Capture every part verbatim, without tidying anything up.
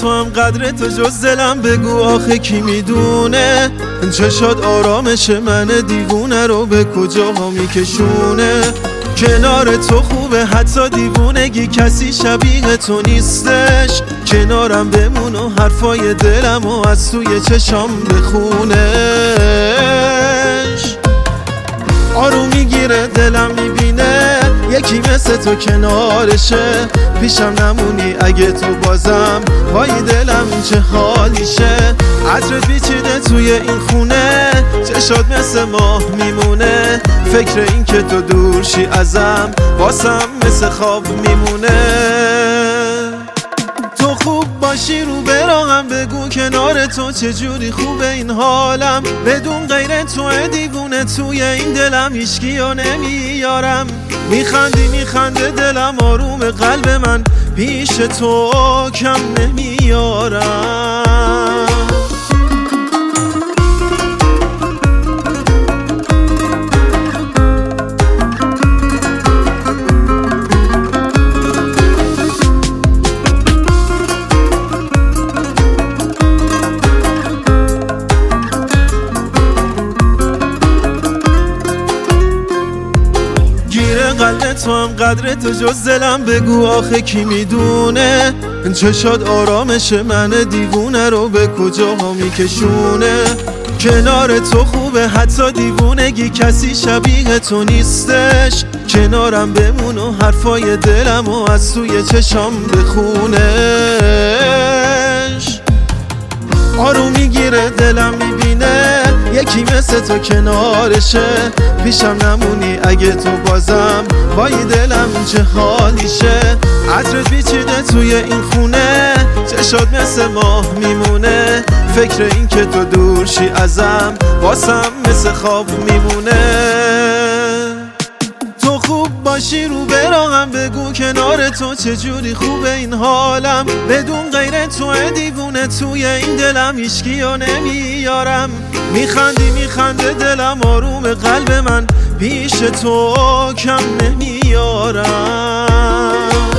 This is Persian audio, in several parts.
تو هم قدر تو جز دلم بگو آخه کی میدونه چشات آرامش من دیوونه رو به کجا ها میکشونه کنار تو خوبه حتی دیوونگی کسی شبیه تو نیستش کنارم بمون و حرفای دلم و از توی چشام بخونش آروم میگیره دلم میبینه یکی مثل تو کنارشه پیشم نمونی اگه تو بازم وای دلم چه حالیشه عطرت بیچیده توی این خونه چشات مثل ماه میمونه فکر این که تو دور شی ازم واسم مثل خواب میمونه تو خوب باشی رو براهم بگو کنار تو چجوری خوبه این حالم بدون غیر تو دیوونه توی این دلم هیچکیو نمیارم میخندی میخنده دلم آروم قلب من پیش تو کم نمیارم قلب تو هم قدر تو جز دلم بگو آخه کی میدونه چشات آرامش من دیوونه رو به کجا ها میکشونه کنار تو خوبه حتی دیوونگی کسی شبیه تو نیستش کنارم بمون و حرفای دلم و از توی چشام بخونش آروم میگیره دلم میبینه یکی مثل تو کنارشه پیشم نمونی اگه تو بازم وای دلم چه حالیشه عطرت بیچیده توی این خونه چشات مثل ماه میمونه فکر این که تو دور شی ازم واسم مثل خواب میمونه تو خوب باشی رو براهم بگو کنار تو چجوری خوبه این حالم بدون غیر تو دیوونه توی این دلم هیچکیو نمیارم میخندی میخنده دلم آروم قلب من پیش تو کم نمیارم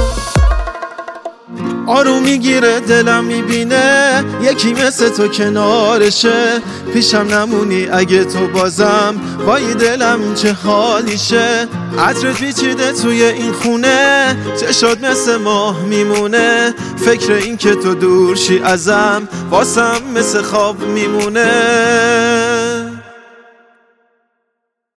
آروم میگیره دلم میبینه یکی مثل تو کنارشه پیشم نمونی اگه تو بازم وای دلم چه حالیشه عطرت بیچیده توی این خونه چشات مثل ماه میمونه فکر این که تو دور شی ازم واسم مثل خواب میمونه